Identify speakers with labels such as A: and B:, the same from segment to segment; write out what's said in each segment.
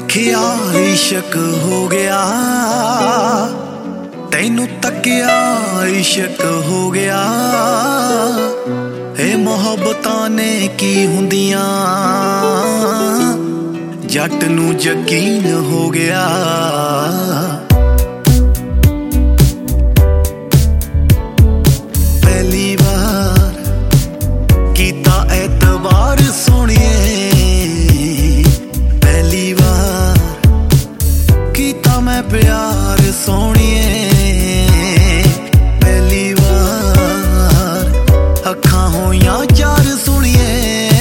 A: देखिया इश्क हो गया, तैनू तकिया इश्क हो गया। ए मोहब्बतां ने की हुंदियां, जट नू यकीन हो गया। पहली बार कीता एतबार सोहणिए, पहली बार कीता मैं प्यार सोहणिए। पहली बार अखां होइयां चार सुणिए,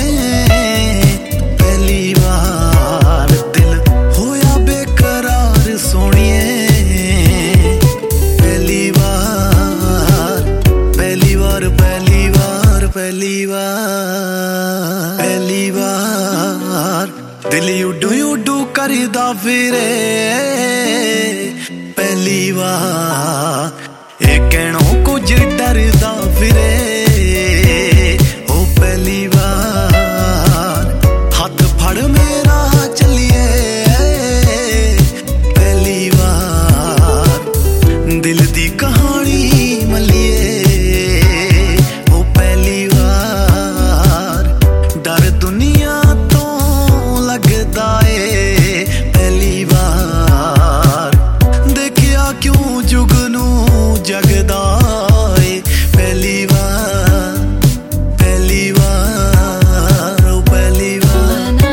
A: पहली बार दिल होया बेकरार सोहणिए। पहली बार पहली बार पहली बार पहली बार पहली बार दिल उडू उडू करदा फिरे। पहली बार ये कहणों कुछ डरदा फिरे। ओ पहली बार हाथ फड़ मेरा चलिए। पहली बार दिल दी कहानी मलिए। ओ पहली बार डर दुनिया तो लगदा ए। पहली बार देखिया क्यों जुगनू जगदा ए। पहली बार पहली बार ओ पहली बार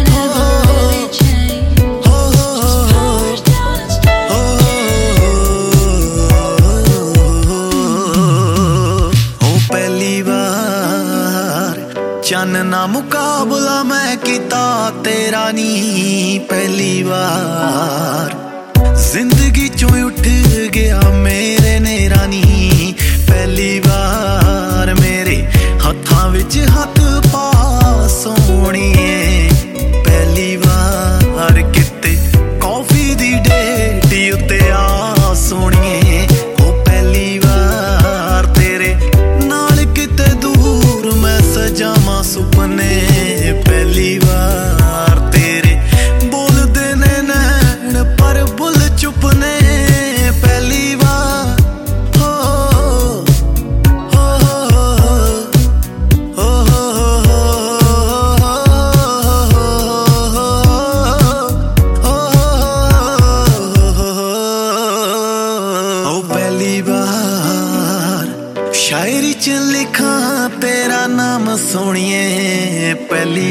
A: ओ पहली बार चन्न ना मुकाबला मैं कीता तेरा नी। पहली बार जिंदगी चों उठ गया मेरे नेरा नी। पहली बार मेरे हत्थां विच हत्थ पा सोहणिए। पहली बार किते कॉफी दी डेट उत्ते आ सोहणिए। ओ पहली बार तेरे नाल किते दूर मैं सजावां सुपने। पहली बार तेरे बोलदे ने नैन पर बुल चुपने। पहली बार हो ओ पहली बार शायरी च लिखा तेरा नाम सोहणिए। पहली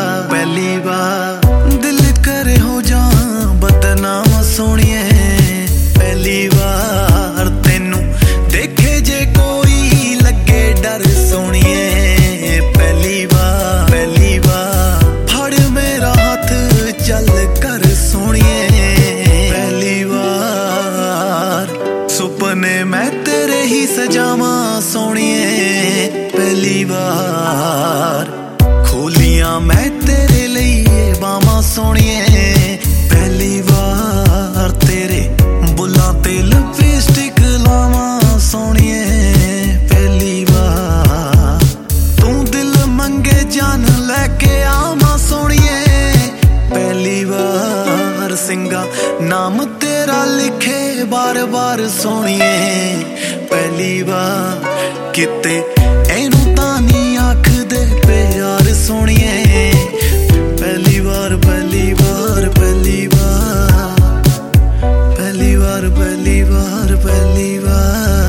A: बार दिल करे हो जा बदनाम सोहणिए। पहली बार तेनू देखे जे कोई लगे डर सोहणिए। पहली बार फड़ मेरा हाथ चल कर सोहणिए। पहली बार सुपने मैं तेरे ही सजावां सोहणिए। पहली बार खोलियां मैं तेरे लिए बावां सोहणिए। पहली बार तेरे बुल्लां ते लिपस्टिक लावां सोहणिए। पहली बार तू दिल मंगे जान लैके आवां सोहणिए। पहली बार सिंगा नाम तेरा लिखे बार बार सोहणिए। पहली बार किते एनू तां नी आखदे प्यार सोहणिए। पहली बार पहली बार पहली बार पहली बार पहली बार पहली बार